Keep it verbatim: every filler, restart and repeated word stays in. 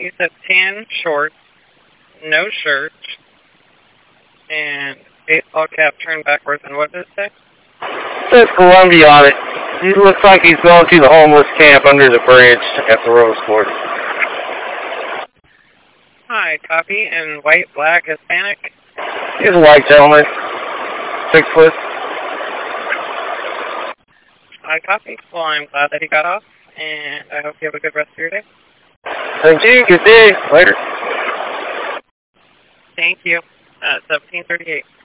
You said tan shorts, no shirt, and baseball cap turned backwards, and what did it say? It says Columbia on it. He looks like he's going to the homeless camp under the bridge at the Rose Court. Hi, copy, and white, black, Hispanic? He's a white gentleman. Six foot. Hi, copy. Well, I'm glad that he got off, and I hope you have a good rest of your day. Thank you. Good day. Later. Thank you. Uh, seventeen thirty-eight.